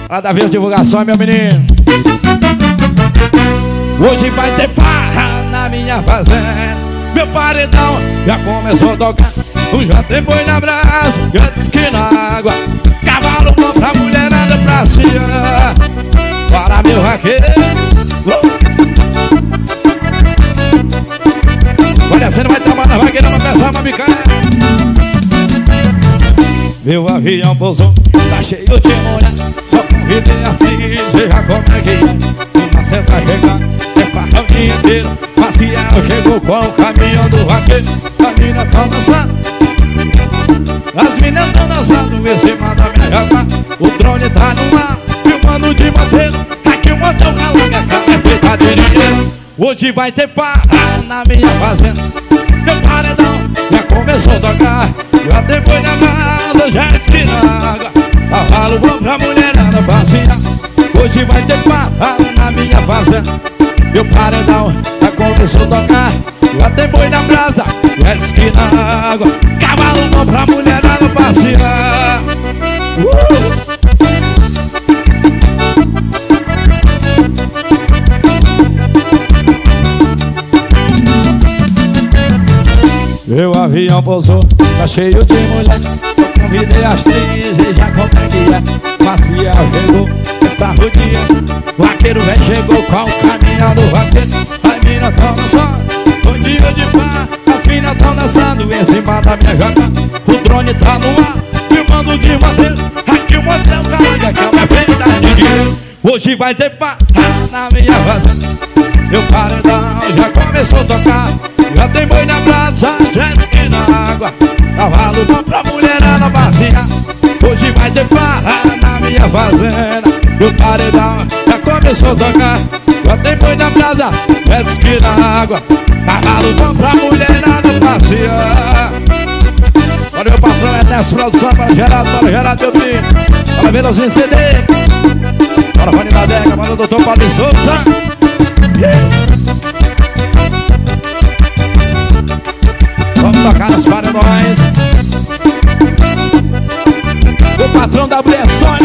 Lá da Verde Divulgação, meu menino. Hoje vai ter farra na minha fazenda. Meu paredão já começou a tocar. Já tem boi na brasa, jet ski na água. Cavalo bom pra mulherada pra cima. Para meu vaqueiro. Vai descendo, vai trabalhar, vai querer uma peça, uma bicana. Meu avião pousou, tá cheio de mulher. Só convidei as três, veja como é que é. Uma cê vai chegar, é farra o dia inteiro. Maciel chegou com o caminhão do vaqueiro. As minas tão dançando, as minas tão dançando em cima da minha japa. O drone tá no ar, filmando de modelo. Aqui o montão calanga, é feita de dinheiro. Hoje vai ter farra na minha fazenda. Meu paredão já começou a tocar. Já tem boi na brasa, jet ski na água. Cavalo bom pra mulherada passear. Hoje vai ter farra na minha fazenda. Meu paredão já começou a tocar. Já tem boi na brasa, jet ski na água. Cavalo bom pra mulherada passear. Meu avião pousou, tá cheio de mulher. Eu convidei as três, veja como é que é. Maciel chegou, tá o dia. Vaqueiro vem, chegou com o caminhão do vaqueiro. As minas tão dançando, bom dia de par. As minas tão dançando em cima da minha janta. O drone tá no ar, filmando de modelo. Aqui o motel caranga, que é uma feita de dinheiro. Hoje vai ter farra na minha fazenda. Meu paredão já começou a tocar. Já tem boi na brasa, jet ski na água. Cavalo bom pra mulherada passear. Hoje vai ter farra na minha fazenda. Meu paredão já começou a tocar. Já tem boi na brasa, jet ski na água. Cavalo bom pra mulherada passear. Olha meu patrão, é Décio Produção, para Gerardo meu primo. Para Velozinho CD. Bora Rony da Deca, para o doutor Padre Souza. Vamos tocar nas paredões. O patrão da WSON